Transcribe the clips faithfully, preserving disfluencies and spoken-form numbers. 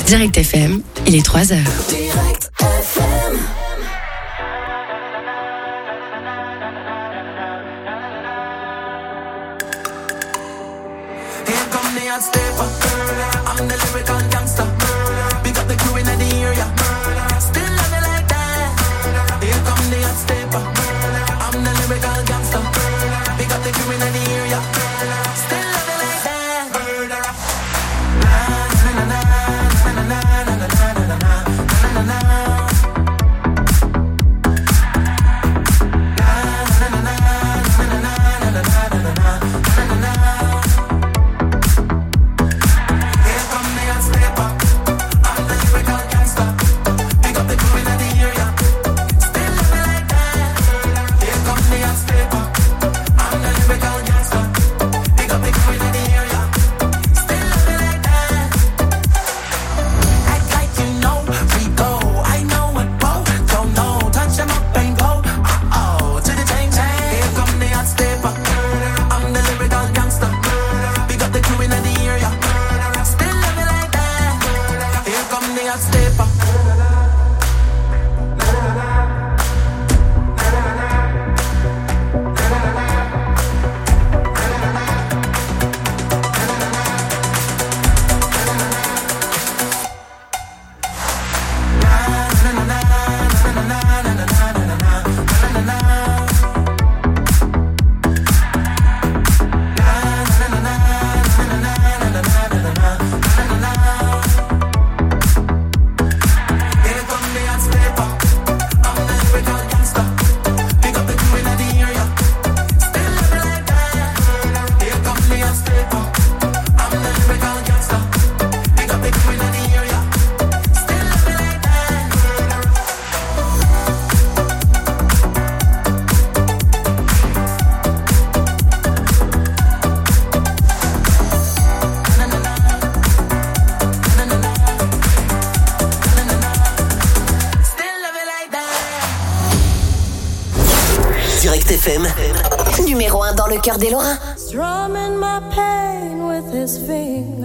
Direct F M, il est trois heures. Direct F M. Here come the hot stepper. I'm the lyrical gangster. Big up the crew in the area. Still love it like that. Here come the hot stepper. I'm the lyrical gangster. Big up the crew in the area. Still love it like that. Na na na na na na na na na na na na na. Numéro un dans le cœur des Lorrains. Strumming my pain with his fingers,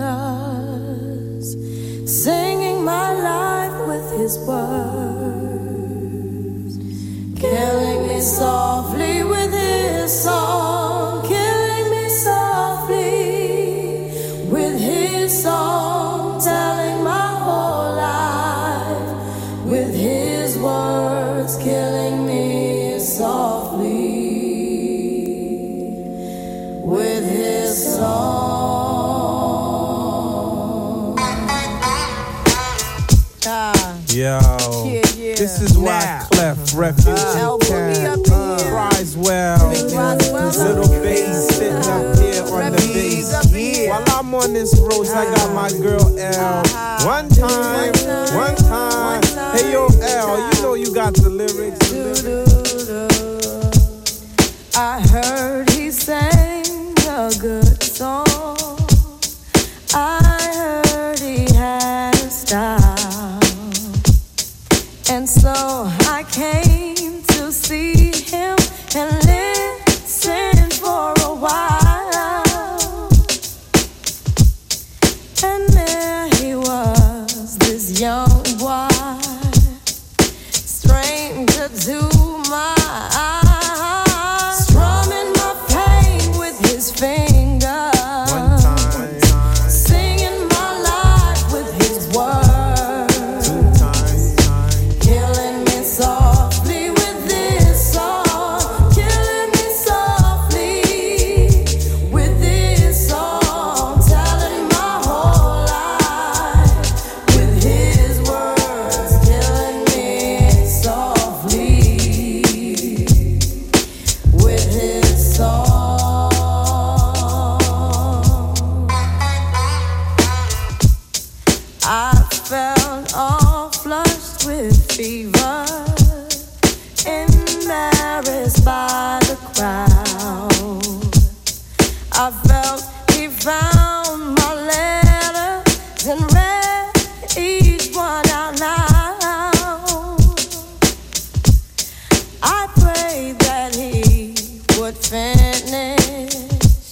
singing my life with his words, killing me softly with his song, killing me softly with his song, telling my whole life with his words, killing me softly with his song. Ah. Yo, yeah, yeah. This is why Clef, Refugee uh, Cat, uh, cries well. Little bass sitting up here on the bass. While I'm on this road, I got my girl L. One time, one time. Hey yo, L, you know you got the lyrics. The lyrics. I heard he sang a good song. I heard he had a style, and so I came to see him and listen for a while. And there he was, this young boy, stranger to my eyes.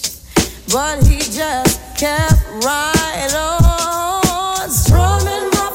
But he just kept right on strumming my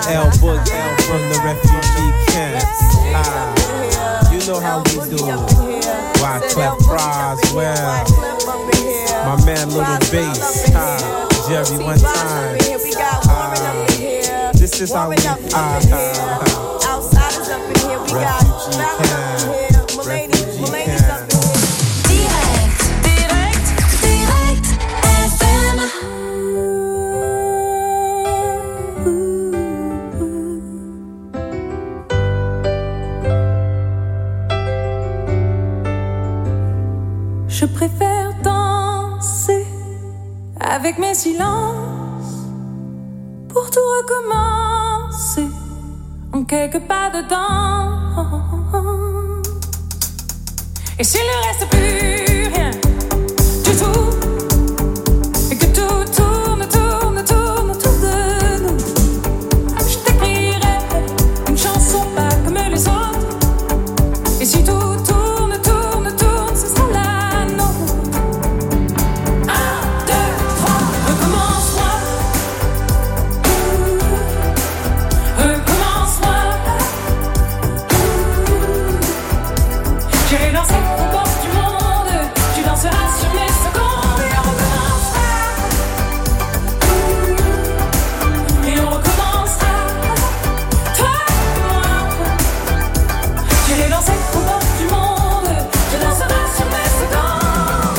L Boogie from the refugee camps. Ah, you know how we do. Wyclef Roswell, my man Little Bass, ah, Jerry one time. Ah, this is how we ah, ah, ah. Outsiders up in here, we got refugee camp, refugee camp. Direct, direct, direct F M. Je préfère danser avec mes silences pour tout recommencer en quelques pas dedans. Et s'il ne reste plus rien du tout, et que tout tourne, tourne, tourne autour de nous, je t'écrirai une chanson pas comme les autres. Et si tout tourne, tourne, tourne, ce sera la nôtre. Un, deux, trois, recommence-moi. Recommence-moi. J'irai danser au bord du monde. Tu danseras sur mes secondes. Et on recommencera. Et on recommencera. Toi et moi. J'irai danser au bord du monde. Tu danseras sur mes secondes.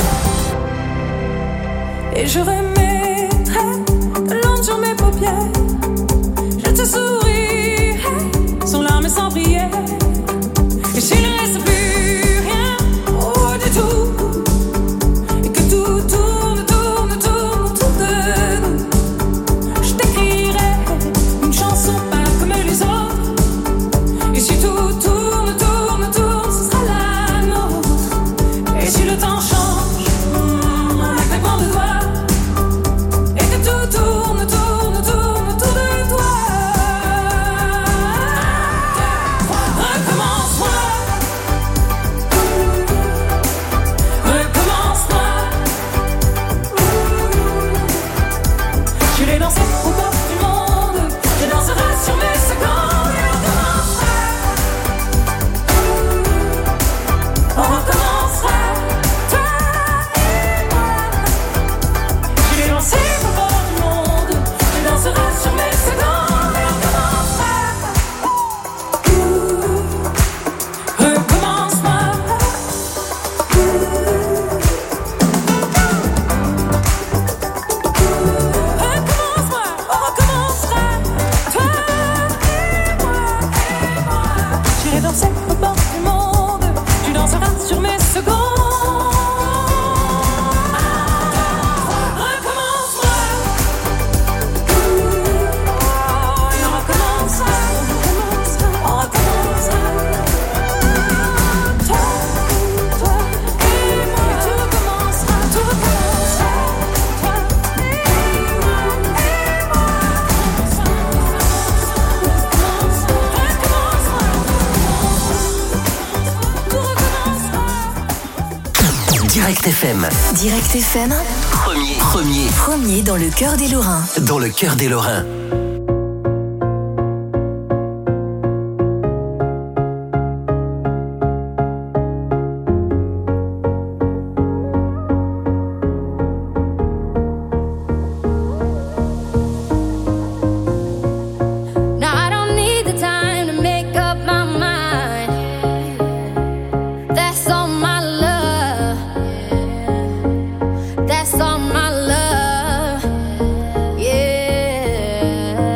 Et je remettrai de l'encre sur mes paupières. Je te sourirai sans larmes et sans prière. Et s'il ne reste plus rien, oh du tout, et que tout tourne, tourne, tourne autour de nous, je t'écrirai une chanson pas comme les autres. Et si tout tourne, tourne, tourne, ce sera la nôtre. Et si le temps change, mm, un claquement de doigts, et que tout tourne, tourne, tourne autour de toi. Recommence-moi. Recommence-moi. J'irai danser au bord du monde. Je danserai sur mes secondes. Et on recommencera. On recommencera. Toi et moi. J'irai danser au bord du monde. Je danserai sur mes secondes. Et on recommencera. Recommence-moi. Recommence-moi, on recommencera. Toi et moi, et moi. J'irai danser au bord du monde. Tu danseras sur mes secondes. Recommence-moi. Et on recommencera. On recommencera. Toi, toi et moi. Et tout recommencera. Tout recommencera. Toi et moi, et moi. Tout recommencera. Direct F M. Direct F M, Premier. Premier. premier dans le cœur des Lorrains. Dans le cœur des Lorrains. Now I don't need the time to make up my mind. That's all my love. That's all my love. Yeah.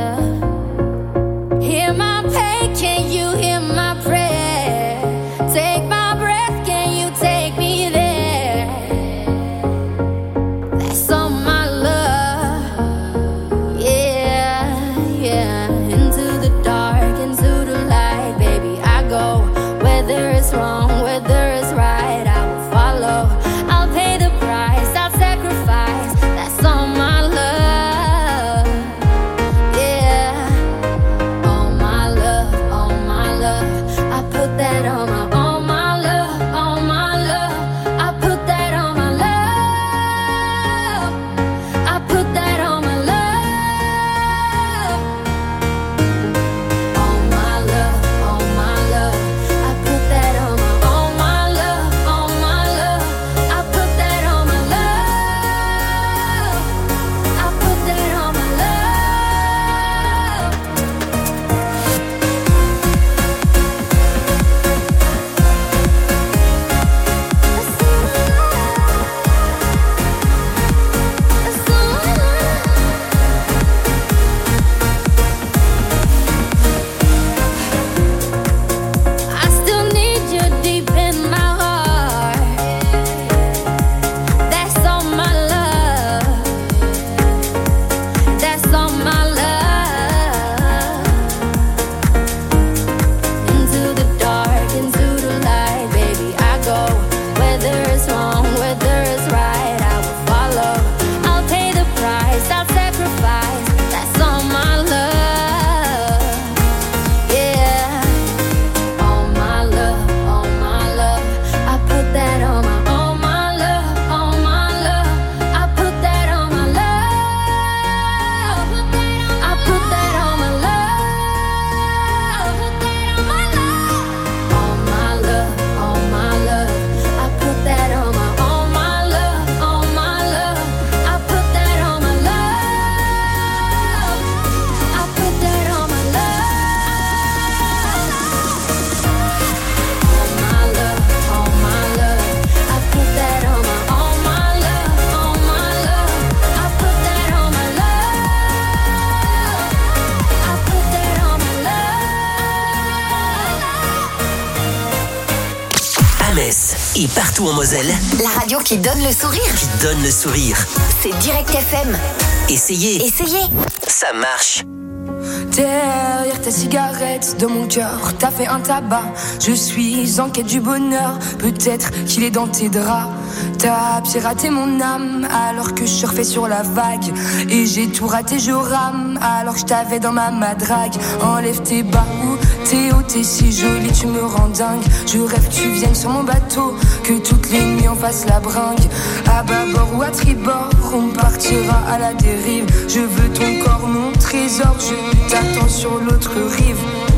et partout en Moselle. La radio qui donne le sourire. Qui donne le sourire. C'est Direct F M. Essayez. Essayez. Ça marche. Derrière ta cigarette, dans mon cœur, t'as fait un tabac. Je suis en quête du bonheur, peut-être qu'il est dans tes draps. T'as piraté mon âme alors que je surfais sur la vague. Et j'ai tout raté, je rame alors que je t'avais dans ma madrague. Enlève tes bas ou tes hauts, t'es si jolie, tu me rends dingue. Je rêve que tu viennes sur mon bateau, que toutes les nuits on fasse la bringue. À bâbord ou à tribord, on partira à la dérive. Je veux ton corps, mon trésor, je t'attends sur l'autre rive.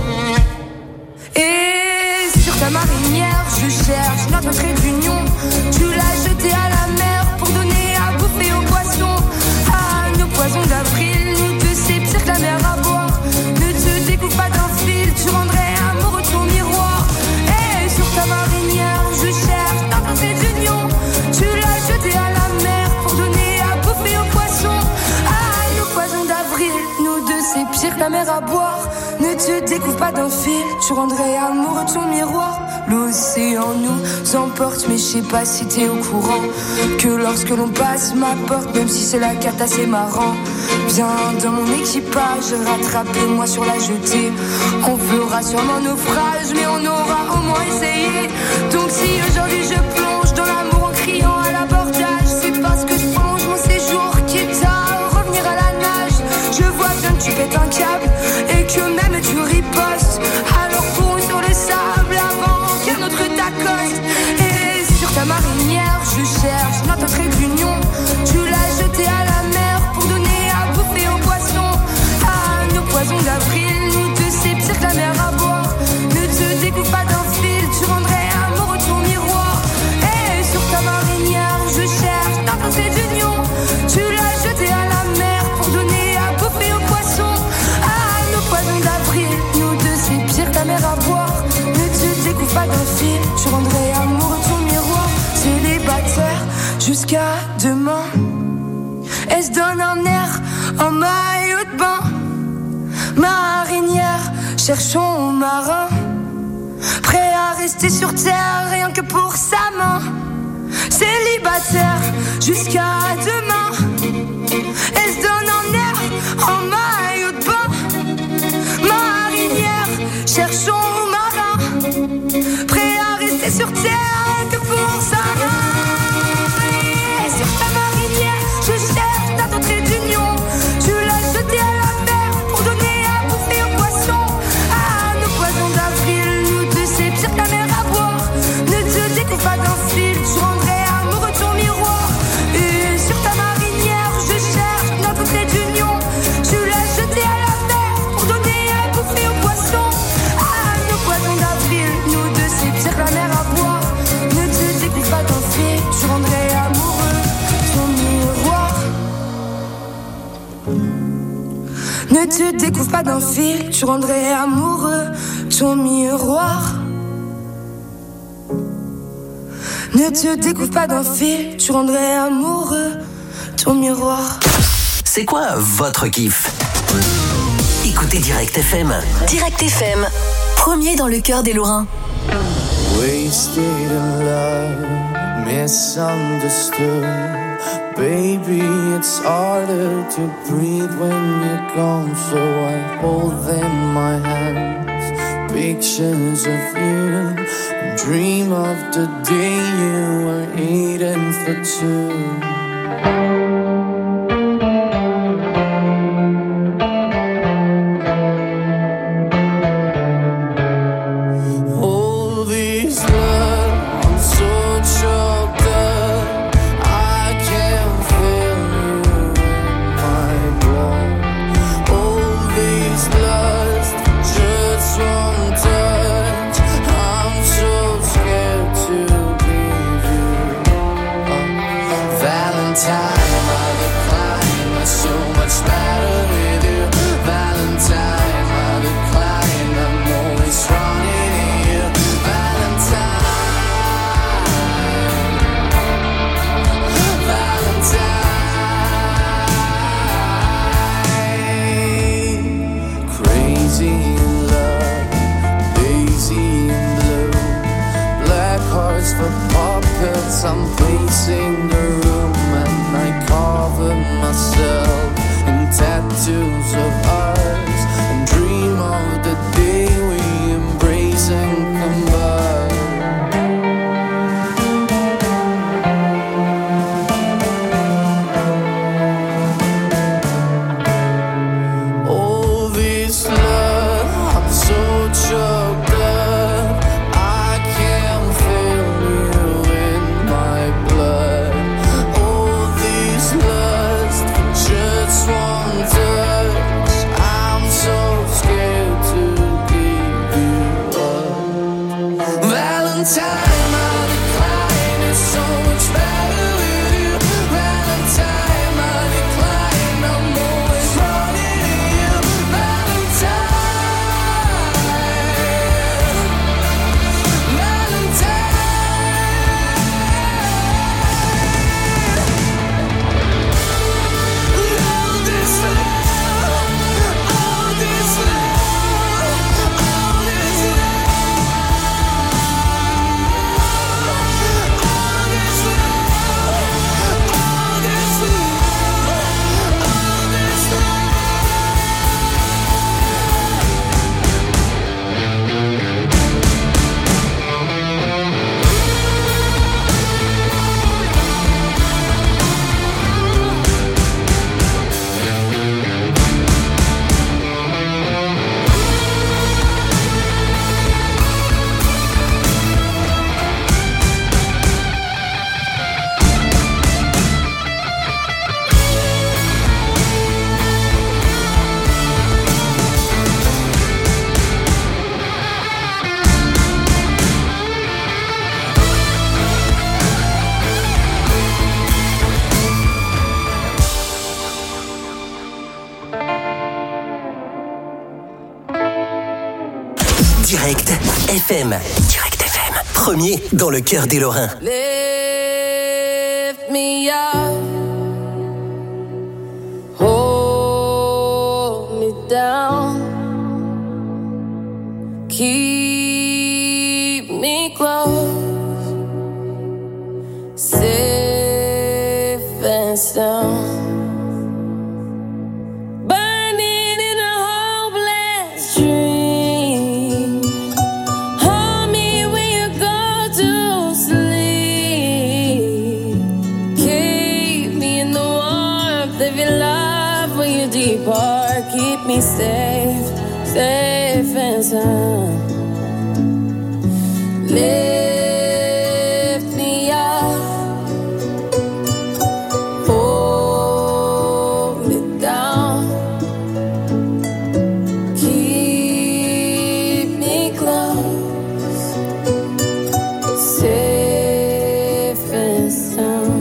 Et sur ta marinière, je cherche notre trait d'union. Tu l'as jeté à la mer pour donner à bouffer aux poissons. À nos poisons d'avril, nous deux c'est pire que la mer à boire. Ne te découpe pas d'un fil, tu rendrais amoureux ton miroir. Et sur ta marinière, je cherche notre trait d'union. Tu l'as jeté à la mer pour donner à bouffer aux poissons. À nos poisons d'avril, nous deux c'est pire que la mer à boire. Ne te découvre pas d'un fil, tu rendrais amoureux ton miroir. L'océan nous emporte, mais je sais pas si t'es au courant que lorsque l'on passe ma porte, même si c'est la carte assez marrant. Viens dans mon équipage, rattrape-moi sur la jetée. On fera sûrement naufrage, mais on aura au moins essayé. Donc si aujourd'hui je plonge dans l'amour en criant à l'abordage, c'est parce que je plonge mon séjour quitte à revenir à la nage. Je vois bien que tu pètes un câble et que même tu ripostes. Alors cours sur le sable avant qu'un autre t'accoste. Et sur ta marinière, je cherche notre trait d'union. Tu l'as jeté à la mer pour donner à bouffer aux poissons. À nos poisons d'avril, nous deux c'est pire que la mer à boire. Ne te découpe pas d'un fil, tu rendrais amoureux ton miroir. Et sur ta marinière, je cherche notre trait d'union. Tu l'as jeté à la mer pour donner à bouffer aux poissons. À nos poisons d'avril, nous deux c'est pire que la mer à boire. Ne te découpe pas d'un fil, tu rendrais amoureux ton miroir. Célibataire jusqu'à demain, elle se donne un air en maillot de bain. Marinière, cherchons marin, prêt à rester sur terre rien que pour sa main. Célibataire jusqu'à demain, elle se donne un air en maillot de bain. Marinière, cherchons marin, prêt à rester sur terre rien que pour sa main. Et sur ta marinière, je cherche ta trait d'union. Tu l'as jeté à la mer pour donner à bouffer aux poissons. À nos poisons d'avril, nous deux c'est pire que la mer à boire. Ne te découpe pas d'un fil, tu rendrais amoureux ton miroir. Et sur ta marinière, je cherche notre trait d'union. Tu l'as jeté à la mer pour donner à bouffer aux poissons. À nos poisons d'avril, nous deux c'est pire que la mer à boire. Ne te découpe pas d'un fil, tu rendrais amoureux ton miroir. Ne te découvre pas d'un fil, tu rendrais amoureux ton miroir. Ne te découvre pas d'un fil, tu rendrais amoureux ton miroir. C'est quoi votre kiff? Écoutez Direct F M. Direct F M, premier dans le cœur des Lorrains. Wasted in love, misunderstood. Baby, it's harder to breathe when you're gone. So I hold in my hands pictures of you and dream of the day you were eating for two. For pop Direct F M. Direct F M. Premier dans le cœur des Lorrains. Lift me up. Hold me down. Keep me close. Safe and sound. Keep me safe, safe and sound. Lift me up, hold me down. Keep me close, safe and sound.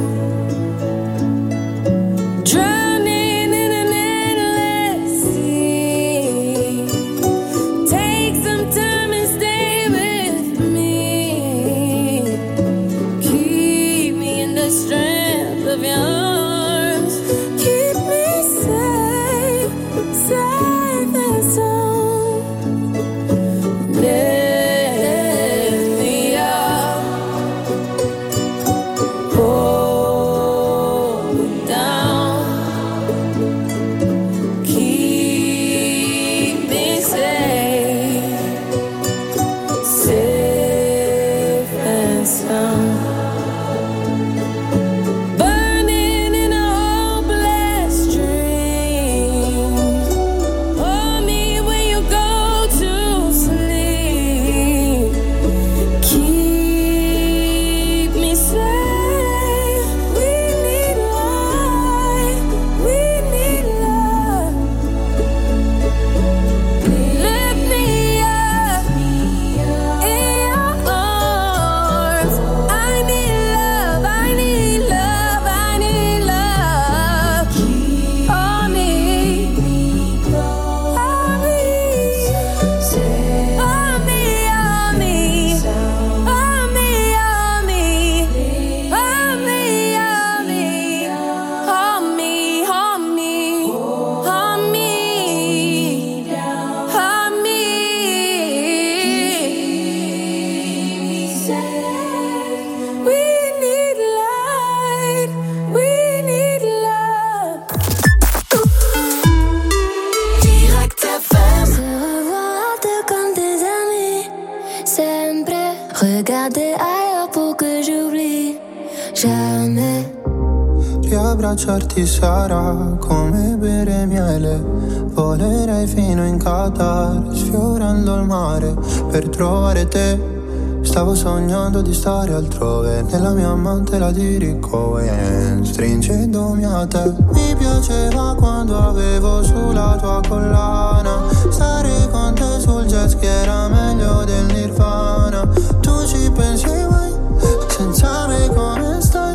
Riabbracciarti sarà come bere miele. Volerei fino in Qatar, sfiorando il mare per trovare te. Stavo sognando di stare altrove, nella mia amante la dirico e stringendomi a te. Mi piaceva quando avevo sulla tua collana, stare con te sul jet ski era meglio del Nirvana. Tu ci pensi mai, senza me come stai?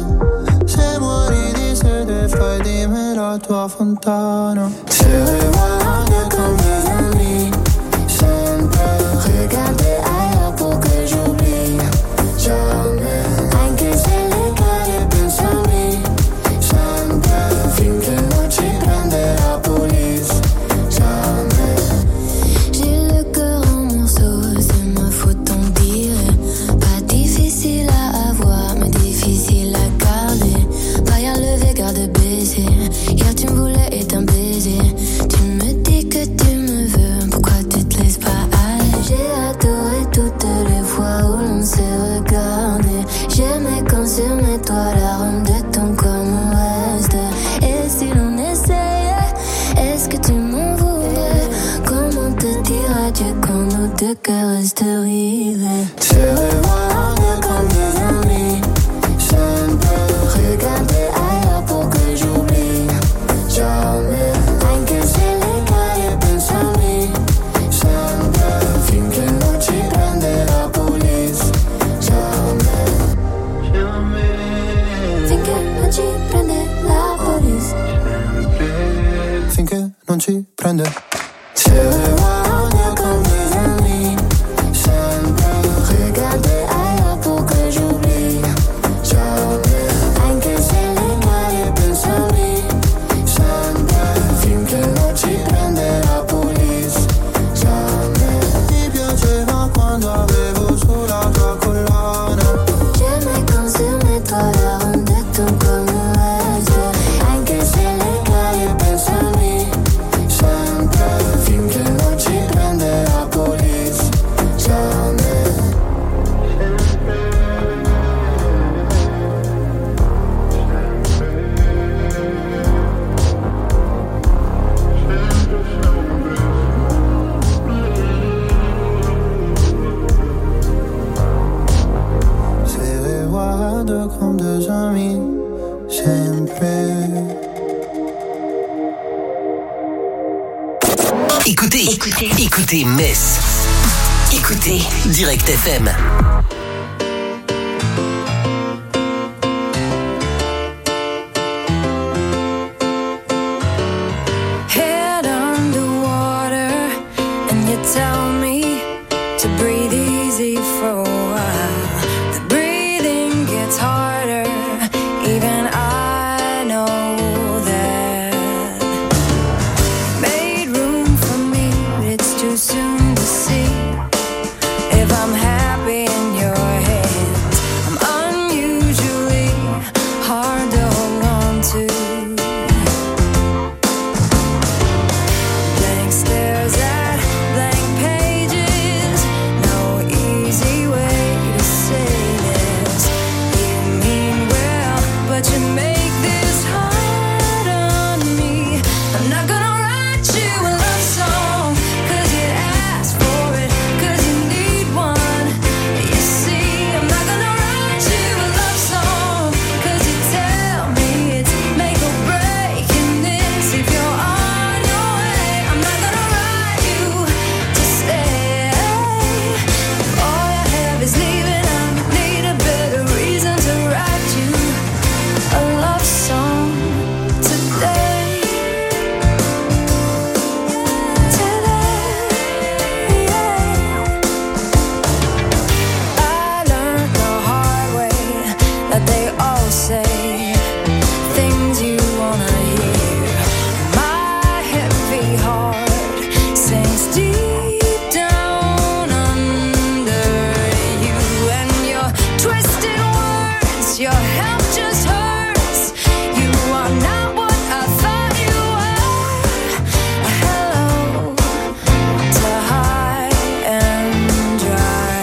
Se muori di sede fai di me la tua fontana. Se voglio con mes amis, sempre regarder ailleurs pour que j'oublie. Jamais, anche se le cade pensami, sempre finché non ci prende la police. Jamais. J'ai le cœur en morceaux, c'est ma faute on dirait. Pas difficile à avoir, mais difficile à garder. Pas à lever, garde baiser. Hier tu me voulais et un baiser. Tu me dis que tu me veux, pourquoi tu te laisses pas aller? J'ai adoré toutes les fois où l'on s'est regardé. J'aimais quand sur mes toits l'arôme de ton corps me reste. Et si l'on essayait, est-ce que tu m'en voudrais? Comment te dire adieu quand nos deux cœurs restent rivés? Se revoir comme des amis, sempre regarder ailleurs pour que j'oublie. Jamais, anche se le cade pensami, sempre finché non ci prende la police. Jamais, jamais, finché non ci prende la police. Finché non ci prende. Se revoir comme des amis, sempre Écoutez, écoutez, écoutez Metz. Écoutez Direct F M. Head underwater, and you tell me to breathe easy for a while. The breathing gets harder, even I know that. Made room for me, but it's too soon to see if I'm happy in your hands. I'm unusually hard to hold on to. Blank stares at blank pages, no easy way to say this. You mean well, but you make this hard on me. I'm not gonna write you a love song, cause you asked for it, cause you need one. You see, I'm not gonna write you a love song, cause you tell me it's make or break in this. If you're on your way, I'm not gonna write you to stay. If all you have is leaving, I need a better reason to write you a love song today. I learned the hard way that they all say things you wanna hear. My heavy heart sinks deep down under you, and your twisted words, your help just hurts. You are not what I thought you were. Hello to high and dry.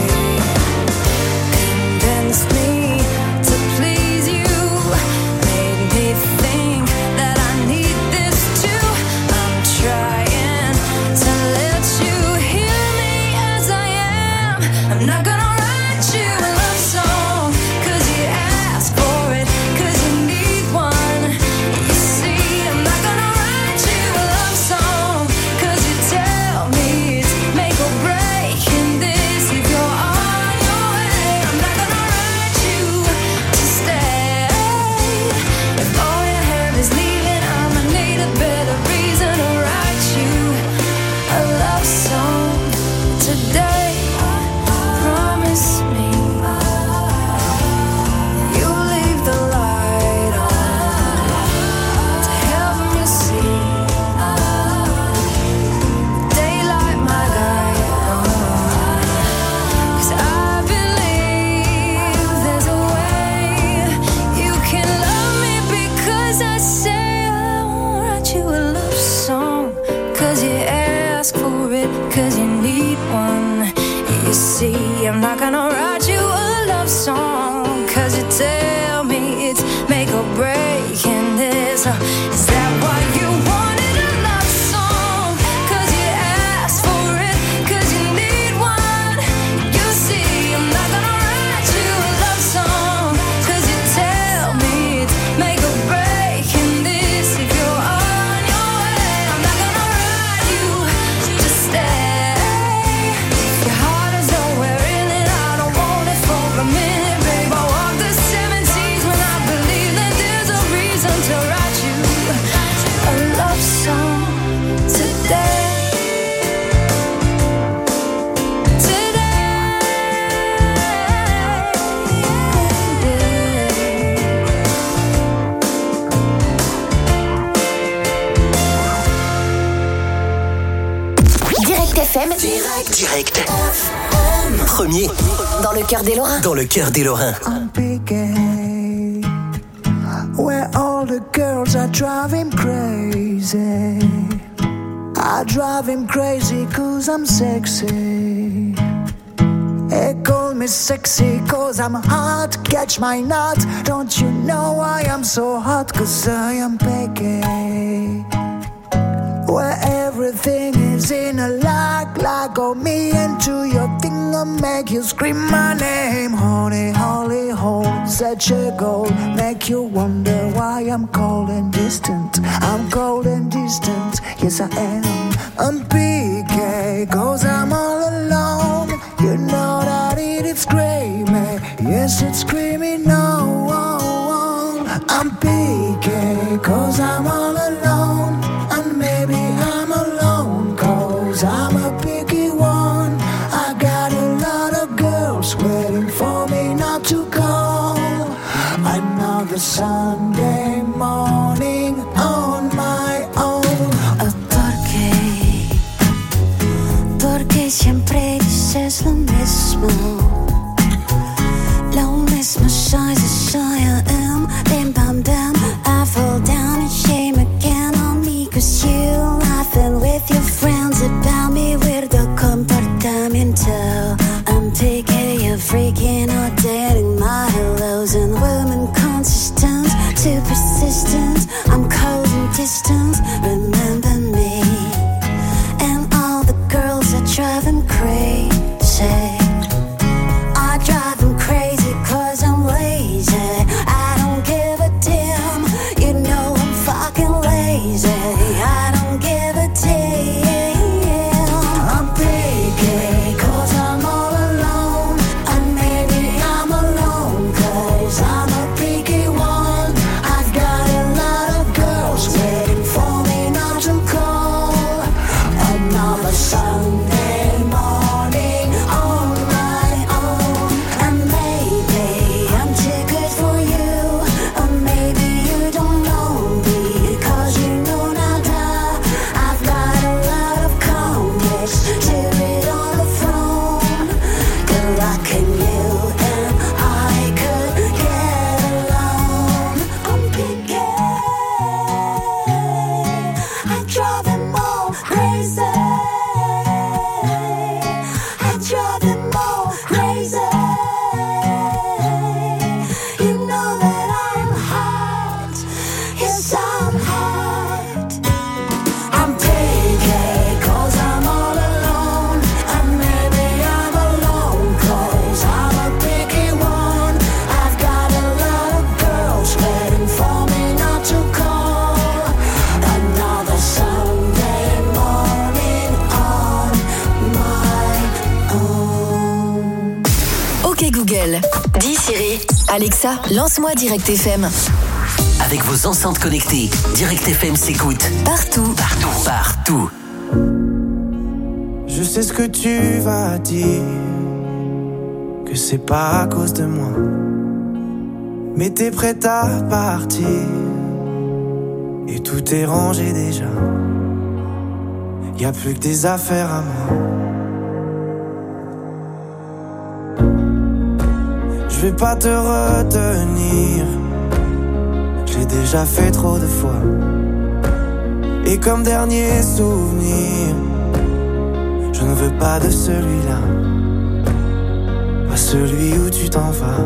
Convinced me to please you, made me think that I need this too. I'm trying to let you hear me as I am. I'm not gonna write you a love song, cause you asked for it, cause you need one. You see, I'm not gonna write you a love song, cause you tell me it's make or break in this. If you're on your way, I'm not gonna write you to stay. If all you have is leaving, I'ma need a better reason to write you a love song today. Promise me you'll leave the light on to help me see daylight my guide. Cause I believe there's a way you can love me, because I say I won't write you a love song, cause you ask for it, cause you need one. You see, I'm not gonna write you a love song, cause you tell me it's make or break in this. Uh, Is that why you wanted a love song? Cause you asked for it, cause you need one. You see, I'm not gonna write you a love song, cause you tell me it's make or break in this. If you're on your way, I'm not gonna write you to stay. Your heart is nowhere in it, I don't want it for a minute, babe. I walk the seven seas when I believe that there's a reason to write you a love song today. Direct F M, Direct, direct. Premier dans le cœur des Lorrains. dans le cœur des Lorrains. on Piquet, where all the girls are driving crazy. I drive him crazy cause I'm sexy. They call me sexy cause I'm hot, catch my nut. Don't you know I am so hot cause I am Piquet, where everything is in a lock, lock on me into your finger, make you scream my name. Honey, holy hole, such a goal, make you wonder why I'm cold and distant. I'm cold and distant, yes I am. I'm P K, cause I'm all alone. You know that it is screaming, yes it's screaming no. I'm P K, cause I'm all alone. And maybe I'm alone, cause I'm a picky one. I got a lot of girls waiting for me not to call. Another Sunday morning on my own. Oh, ¿por qué? Porque siempre dices lo mismo. Lo mismo, soy, soy, I am. Bim, bam, bam, I fall down and shame again on me. Cause you laughing with your friends about me. Weirdo comportamiento. I'm picky, you're freaking out, dating my hellos. And women consistent, too persistent. I'm cold and distant, remember me. And all the girls that drive them crazy. I drive them crazy cause I'm lazy. I don't give a damn, you know I'm fucking lazy. I don't give a damn. I'm picky cause I'm all alone. And maybe I'm alone cause I'm a picky one. I've got a lot of girls waiting for me not to call. Another Sunday morning on my own. And maybe I'm too good for you. Or maybe you don't know me cause you know nada. I've got a lot of complex to it on the phone. Good luck in you and I could get along. I'm picky, I drive them all crazy. I drive them all crazy. You know that I'm hot, yes I'm hot. I'm picky cause I'm all alone. And maybe I'm alone cause I'm a picky one. I've got a lot of girls waiting for me not to call. Another Sunday morning on my own. Ok Google, dis Siri, Alexa, lance-moi Direct F M. Avec vos enceintes connectées, Direct F M s'écoute Partout. partout, partout. Je sais ce que tu vas dire, que c'est pas à cause de moi. Mais t'es prête à partir, et tout est rangé déjà. Y a plus que des affaires à moi. Je vais pas te retenir, je l'ai déjà fait trop de fois. Et comme dernier souvenir, je ne veux pas de celui-là, pas celui où tu t'en vas.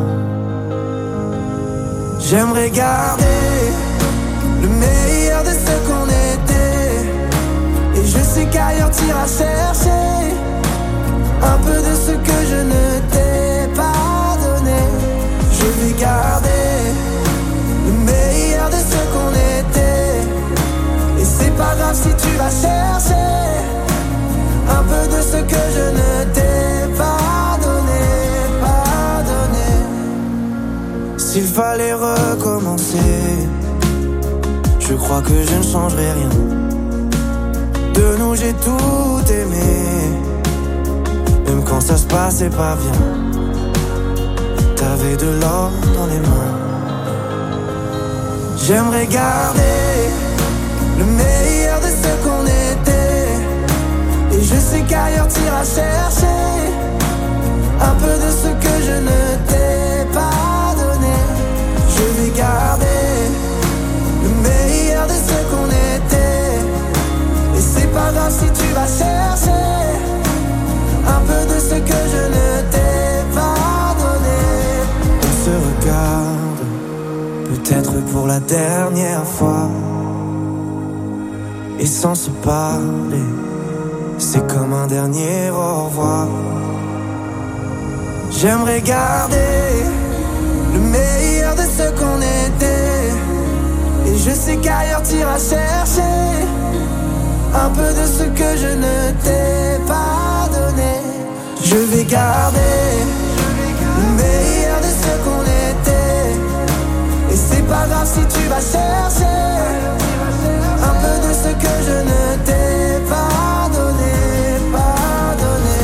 J'aimerais garder le meilleur de ce qu'on était. Et je sais qu'ailleurs t'iras chercher un peu de ce que je ne t'ai pas donné. Je vais garder le meilleur de ce qu'on était. Et c'est pas grave si tu vas chercher un peu de ce que je ne t'ai pas donné, pas donné. S'il fallait recommencer, je crois que je ne changerai rien. De nous j'ai tout aimé, même quand ça se passait pas bien. T'avais de l'or dans les mains. J'aimerais garder le meilleur de ce qu'on était. Et je sais qu'ailleurs t'iras chercher un peu de ce que je ne t'ai pas donné. Je vais garder le meilleur de ce qu'on était. Et c'est pas grave si tu vas chercher un peu de ce que je ne t'ai pas donné. On se regarde, peut-être pour la dernière fois. Et sans se parler, c'est comme un dernier au revoir. J'aimerais garder le meilleur de ce qu'on était. Et je sais qu'ailleurs t'iras chercher un peu de ce que je ne t'ai pas donné. Je vais garder le meilleur de ce qu'on était. Et c'est pas grave si tu vas chercher un peu de ce que je ne t'ai pas donné, pas donné.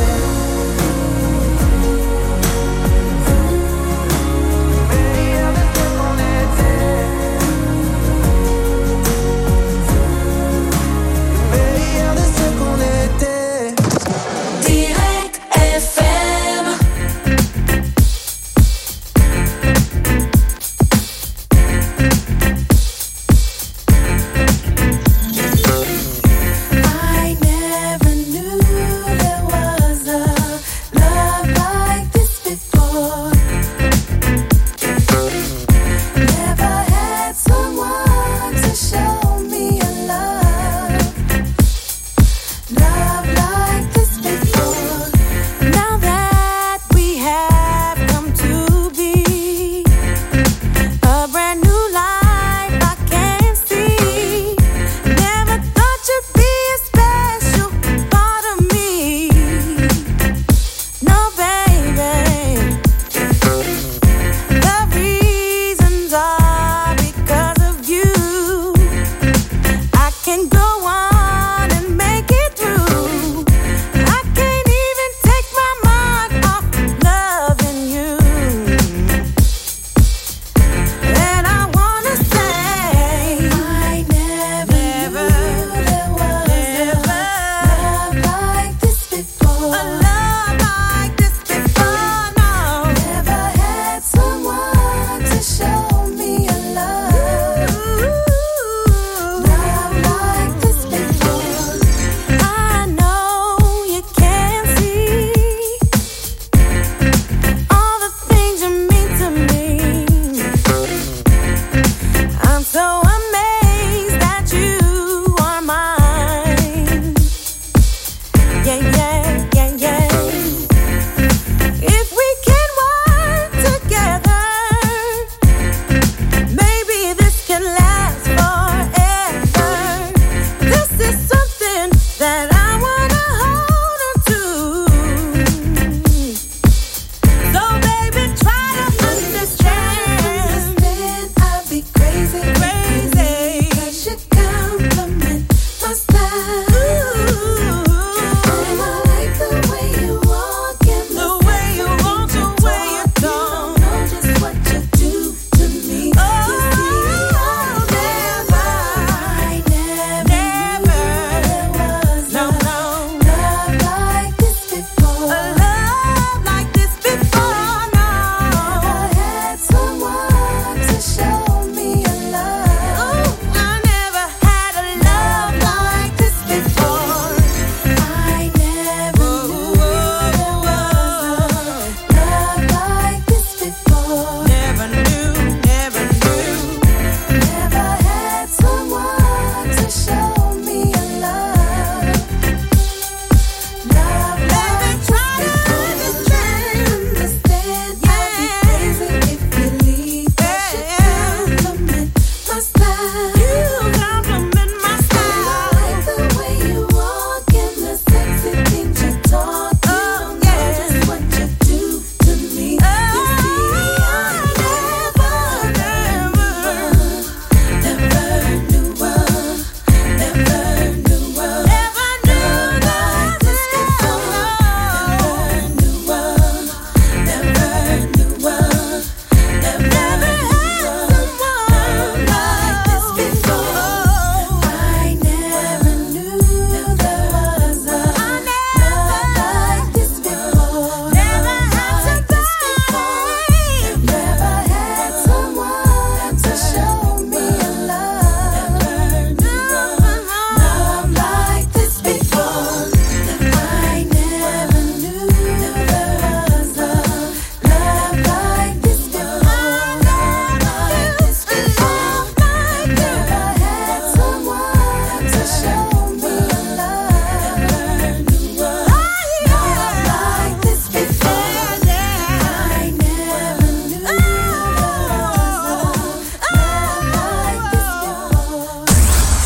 Le meilleur de ce qu'on était. Le meilleur de ce qu'on était. Direct F M.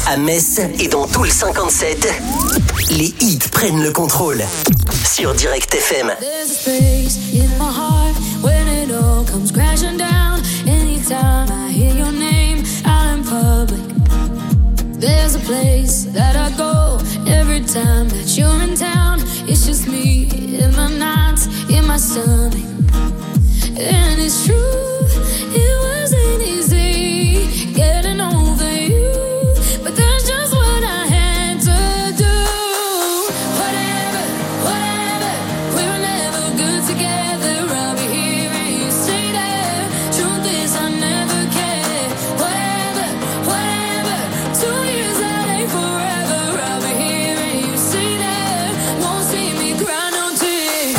À Metz et dans tout le cinquante-sept, les hits prennent le contrôle. Sur Direct F M. There's a space in my heart when it all comes crashing down. Anytime I hear your name out in public. There's a place that I go every time that you're in town. It's just me in my nights, in my stomach. And it's true, it wasn't easy getting over you, but that's just what I had to do. Whatever, whatever, we were never good together. I'll be here and you stay there. Truth is I never cared. Whatever, whatever, two years that ain't forever. I'll be here and you stay there. Won't see me cry no tears.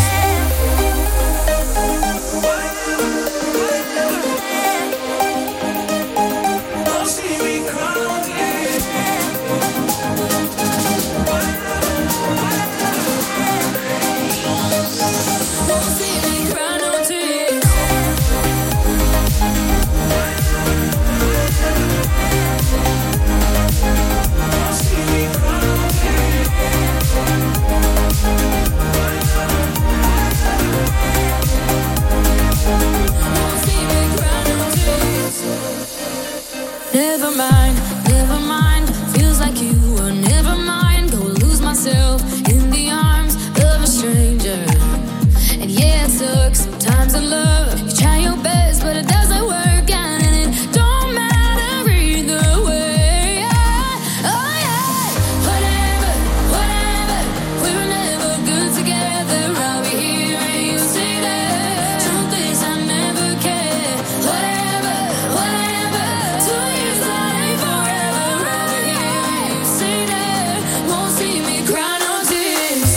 Never mind, never mind. Feels like you were never mine. Go lose myself in the arms of a stranger. And yeah, it sucks sometimes in love. You try your best, but it doesn't work out, and it don't matter either way. Oh yeah, whatever, whatever. We were never good together. I'll be here and you stay there. Truth is I never cared. Whatever, whatever. Two years that ain't forever. I'll be here and you stay there. Won't see me cry no tears.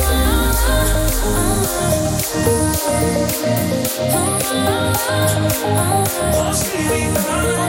Won't see me cry no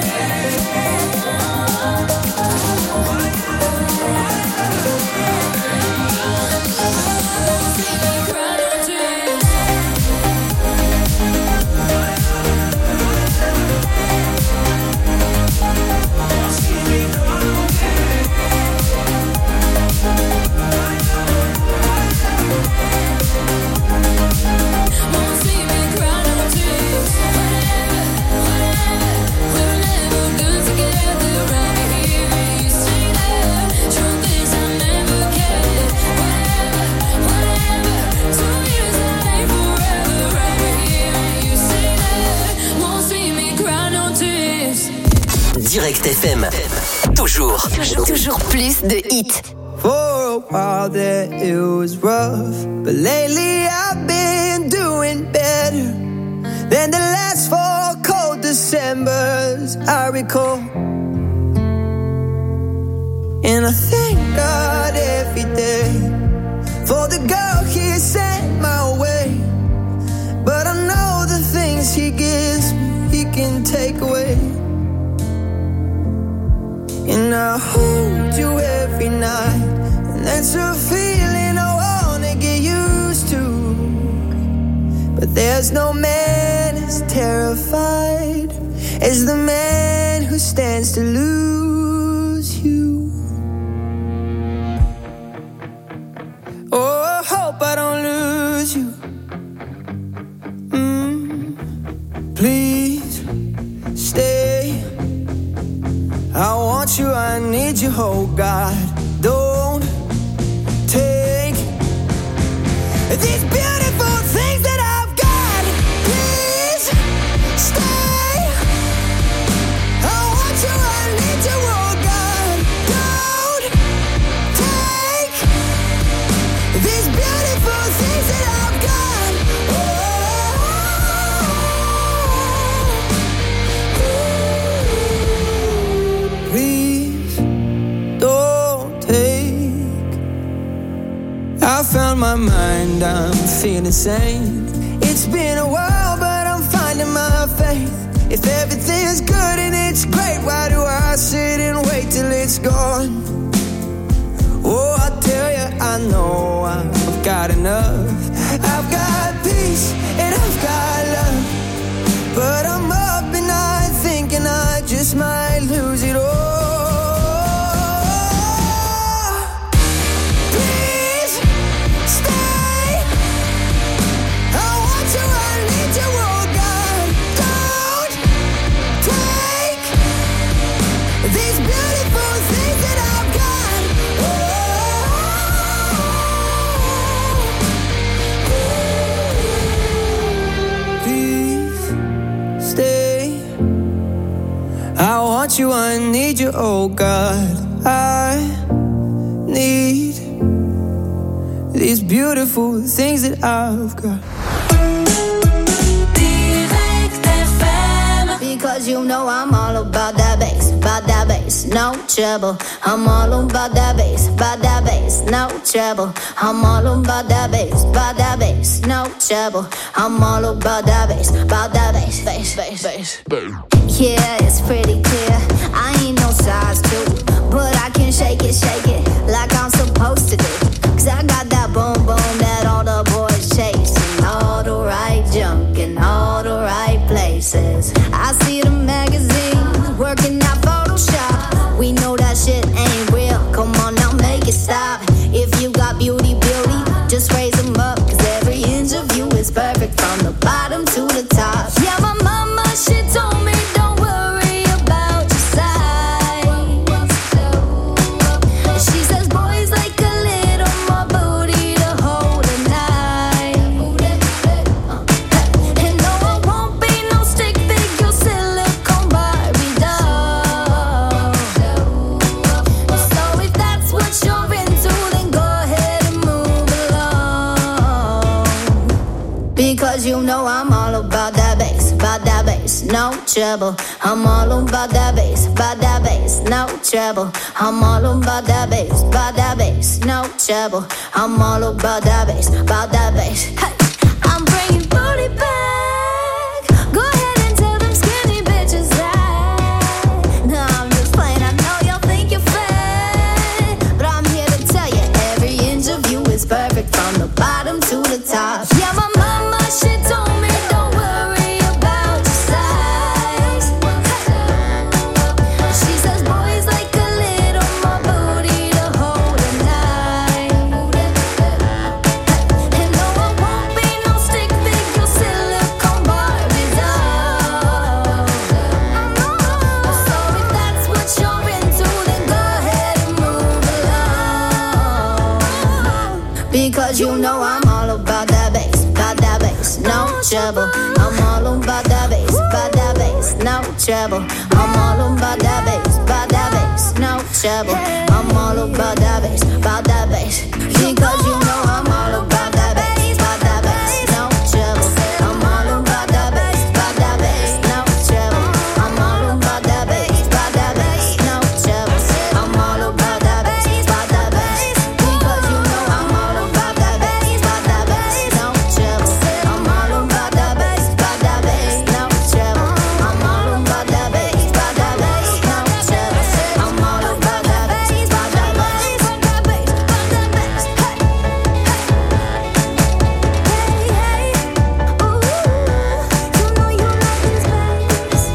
Direct F M. Toujours. Toujours, toujours plus de hits. For a while there it was rough, but lately I've been doing better than the last four cold Decembers I recall. And I thank God every day for the girl He sent my way. But I know the things He gives me, He can take away. And I hold you every night, and that's a feeling I wanna get used to. But there's no man as terrified as the man who stands to lose you. Oh, I hope I don't lose you. Mm, please stay. I want you, I need you, oh God. Don't take these beautiful things that I've got. Please stay. I want you, I need you, oh God. Don't take these beautiful things that I've got. Oh, please don't take. I found my mind, I'm feeling sane. It's been a while, but I'm finding my faith. If everything's good and it's great, why do I sit and wait till it's gone? Oh, I tell you, I know I've got enough. I've got peace and I've got love, but I'm up and I thinking I just might lose it all. need you, oh God. I need these beautiful things that I've got. Because you know I'm all about that bass, about that bass, no trouble. I'm all about that bass, about that bass, no trouble. I'm all about that bass, about that bass, no trouble. I'm all about that bass, about that bass, bass, bass, bass. Yeah, it's pretty clear. I ain't no size two, but I can shake it, shake it like I'm supposed to do. Cause I got that boom boom that all the boys chase, and all the right junk in all the right places. I see the magazines working out Photoshop. We know that shit ain't real. Come on now, make it stop. If you got beauty, beauty, just raise them up. Cause every inch of you is perfect from the bottom to the top. Yeah, my mama, she told me don't worry about your size. She says boys like a little more booty to hold a knife. And no, I won't be no stick figure silicone Barbie doll. So if that's what you're into, then go ahead and move along. Because you know I'm all about that bass, about that bass, no trouble. I'm all about that bass, about that bass, no trouble. I'm all about that bass, about that bass, no trouble. I'm all about that bass, about that bass. Hey, I'm bringing booty back. Go ahead and tell them skinny bitches that. No, I'm just playing. I know y'all think you're fat, but I'm here to tell you every inch of you is perfect from the bottom to the top. Yeah, my mama, she told me don't worry about your size. She says boys like a little more booty to hold a knife. And no, I won't be no stick figure silicone Barbie doll. So if that's what you're into, then go ahead and move along. Because you know I'm all about that bass, about that bass, no trouble. I'm all about that bass, about that bass, no trouble. I'm all about that bass, about that bass, no trouble. I'm all about that bass, about that bass. Because you know I'm all about that bass, about that bass, no trouble. I'm all about that bass, about that bass, no trouble. I'm all about that bass, about that bass, no trouble. I'm all about that bass, about that bass. Because you know I'm all about that bass, about that bass, no trouble. I'm all about that bass, about that bass, no trouble. I'm all about that bass, about that bass, no trouble. I'm all about that bass, about that bass, about that bass, about that bass. Hey, hey, hey, ooh, you know you love this bass.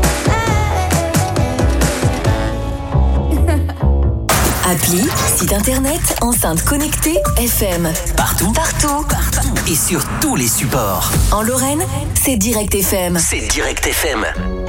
Appli, site internet, enceinte connectée, F M. Partout, Partout, partout. et sur tous les supports. En Lorraine, c'est Direct F M. C'est Direct F M.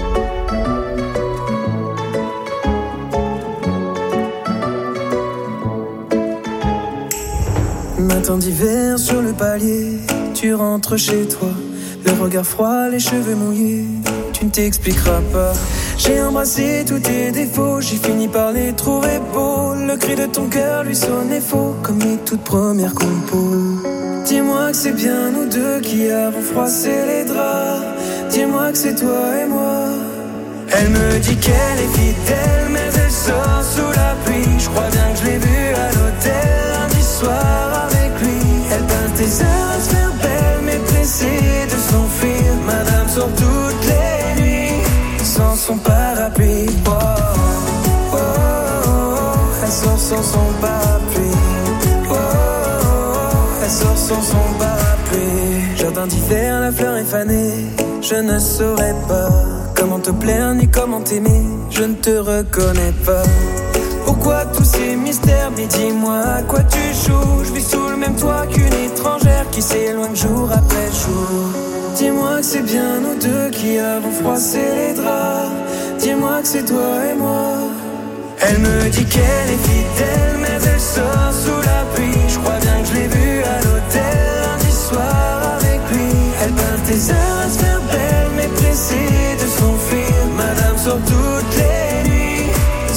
Matin d'hiver sur le palier, tu rentres chez toi, le regard froid, les cheveux mouillés, tu ne t'expliqueras pas. J'ai embrassé tous tes défauts, j'ai fini par les trouver beaux. Le cri de ton cœur lui sonnait faux, comme les toutes premières compos. Dis-moi que c'est bien nous deux qui avons froissé les draps. Dis-moi que c'est toi et moi. Elle me dit qu'elle est fidèle, mais elle sort sous la pluie. Je crois bien que je l'ai vue à l'hôtel lundi soir avec lui. Elle passe des heures à se faire belle, mais pressée de s'enfuir. Madame sort toutes les nuits sans son parapluie. Oh, oh, oh, oh. Elle sort sans son parapluie. Oh, oh, oh. Elle sort sans son parapluie. Jardin d'hiver, la fleur est fanée. Je ne saurais pas comment te plaire ni comment t'aimer. Je ne te reconnais pas. Pourquoi tous ces mystères? Mais dis-moi à quoi tu joues. Je vis sous le même toit qu'une étrangère qui s'éloigne jour après jour. Dis-moi que c'est bien nous deux qui avons froissé les draps. Dis-moi que c'est toi et moi. Elle me dit qu'elle est fidèle, mais elle sort sous la pluie. Je crois bien que je l'ai vue à l'hôtel lundi soir avec lui. Elle passe des heures à se faire belle, mais pressée de s'enfuir. Madame sort toutes les nuits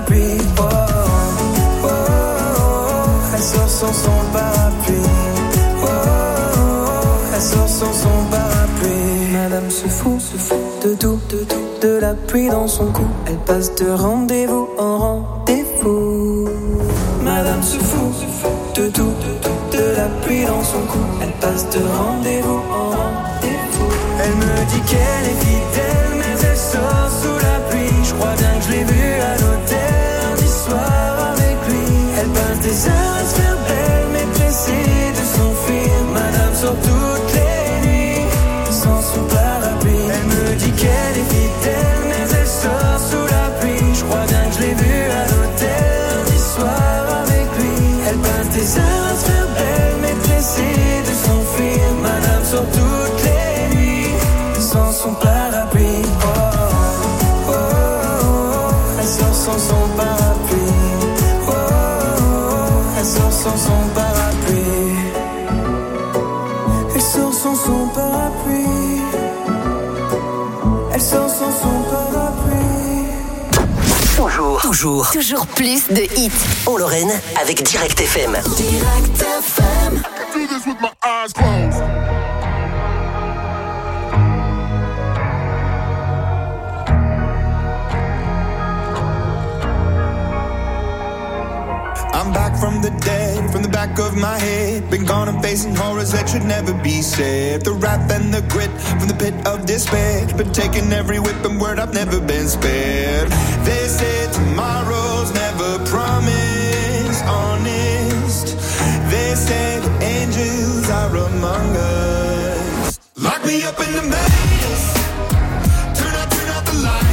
parapluie. Oh, oh, oh, elle sort sans son parapluie. Oh, oh, elle sort sans son parapluie. Madame se fout, se fout de tout, de tout, de la pluie dans son cou. Elle passe de rendez-vous en rendez-vous. Madame se fout, se fout de tout, de tout, de la pluie dans son cou. Elle passe de rendez-vous en rendez-vous. Elle me dit qu'elle est fidèle, mais elle sort sous la pluie. Je crois bien que je l'ai vue à l'hôtel lundi soir avec lui. Elle passe des heures à se faire belle, mais pressée de s'enfuir. Madame sort toutes les nuits sans son parapluie. Elle me dit qu'elle est fidèle, mais elle sort sous la pluie. Je crois bien que je l'ai vue à l'hôtel lundi soir avec lui. Elle passe des heures à se faire belle, mais pressée de s'enfuir. Madame sort toutes les nuits sans son parapluie. Oh, oh, oh, oh, elle sort sans son parapluie. Oh, oh, oh, elle sort sans son parapluie. Elle sort sans son parapluie. Elle sort sans son parapluie. Toujours, toujours, Toujours plus de hits. en Lorraine avec Direct F M. Direct F M. I do this with my eyes closed. I'm back from the dead, from the back of my head. Been gone and facing horrors that should never be said. The wrath and the grit from the pit of despair. Been taking every whip and word, I've never been spared. They say tomorrow's never promised, honest. They say the angels are among us. Lock me up in the maze. Turn out, turn out the lights.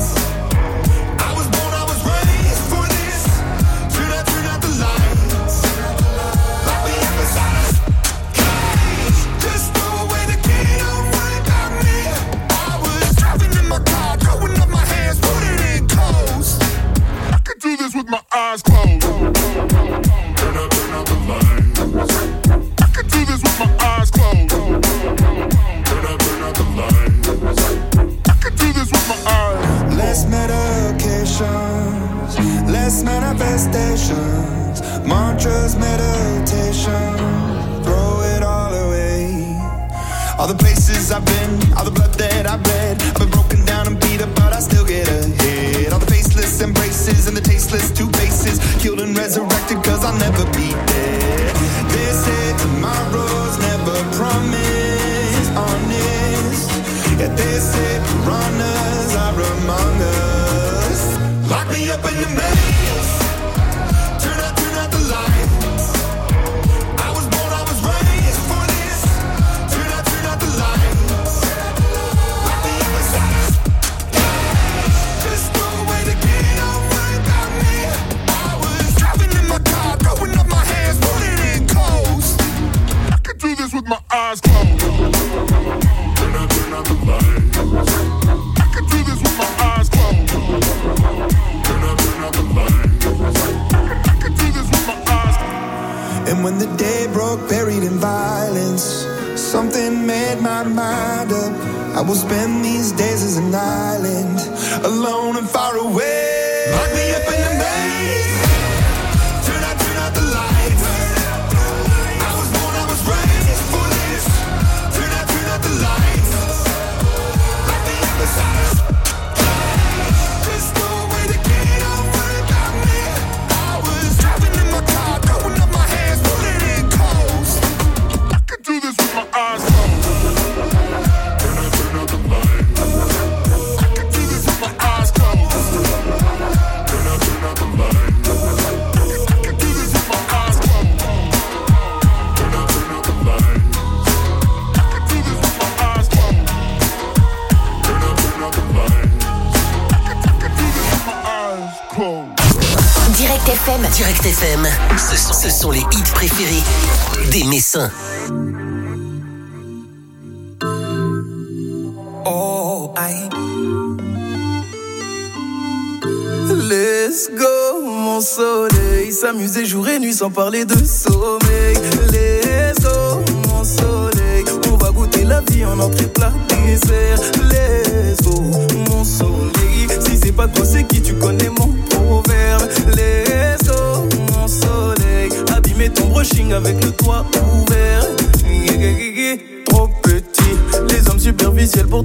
With my eyes closed. Turn out, turn out the lights. I can do this with my eyes closed. Turn out, turn out the lights. I can do this with my eyes. Less medications, less manifestations, mantras, meditation. Throw it all away. All the places I've been, all the blood that I've bled. I've been broken down and beat up, but I still get ahead. All the faceless embraces and the tasteless two faces, killed and resurrected, cause I'll never be dead. They say tomorrow's never promised, honest. Yeah, they say piranhas are among us. Lock me up in the maze. Turn out, turn out the lights. I was born, I was raised for this. Turn out, turn out the lights. Lock me up inside this cage. Just throw away the key, don't worry about me. I was driving in my car, throwing up my hands, putting in coast. I can do this with my eyes closed. Turn out, turn out the lights. I can do this with my eyes closed. Turn out, turn out the lights. I can do this with my eyes closed. And when the day broke, buried in violence, something made my mind up. I will spend these days as an island, alone and far away. Lock me up in the maze. Turn out, turn out the lights. I was born, I was raised for this. Turn out, turn out the lights. Lock me up inside this cage. Just throw away the key, don't worry about me. I was driving in my car, throwing up my hands, putting in coast. I can do this with my eyes closed. Turn out, turn out the lights. I can do this with my eyes closed. Turn out, turn out the lights. I can do this with my eyes closed. Turn out, turn out the lights. I can do this with my eyes closed. Turn out, turn out the lights. I can, I can do this with my eyes closed. Direct F M. Direct F M, ce sont, ce sont les hits préférés des Messins. Oh, aïe. Let's go, mon soleil. S'amuser jour et nuit sans parler de sommeil. Let's go, mon soleil. On va goûter la vie en entrée plat dessert. Let's go, mon soleil. Si c'est pas toi, c'est qui? Tu connais mon proverbe.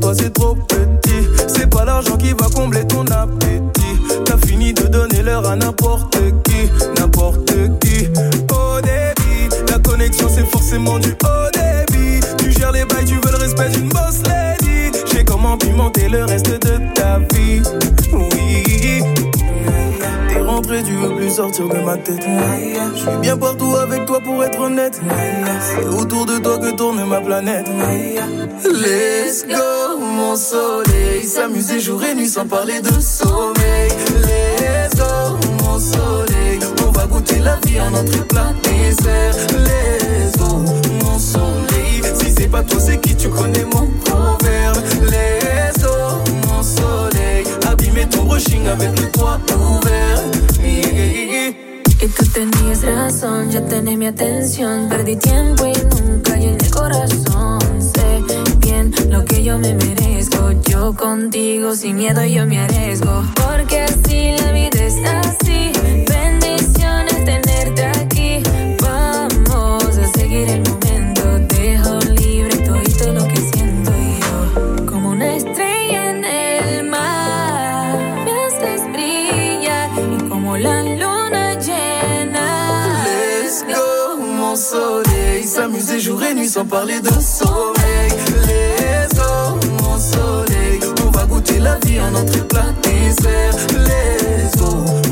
toi c'est trop petit. C'est pas l'argent qui va combler ton appétit. T'as fini de donner l'heure à n'importe qui, n'importe qui. Au débit, la connexion c'est forcément du haut débit. Tu gères les bails, tu veux le respect d'une boss lady. J'ai comment pimenter le reste de ta vie. Oui, t'es rentré, tu veux plus sortir de ma tête. Je suis bien partout avec toi pour être honnête. C'est autour de toi que tourne ma planète. Let's go, mon soleil. S'amuser jour et nuit sans parler de sommeil. Let's go, mon soleil. On va goûter la vie en entrée plat dessert. Let's go, mon soleil. Si c'est pas toi, c'est qui? Tu connais mon proverbe. Let's go, mon soleil. Abîmer ton brushing avec le toit ouvert. Yeah. Y tú tenías razón, ya tenés mi atención. Perdí tiempo y nunca llené el corazón. Sé bien lo que yo me merezco. Yo contigo sin miedo yo me arriesgo. Porque así la vida es así. Bendiciones tenerte aquí. Vamos a seguir el momento. Dejo libre todo lo que siento yo. Como una estrella en el mar. Me haces brillar y como la luna llena. Let's go, mon soleil. S'amuser jour et nuit sans parler de sommeil. Let's go, mon soleil. On va goûter la vie en entrée plat dessert. Let's go,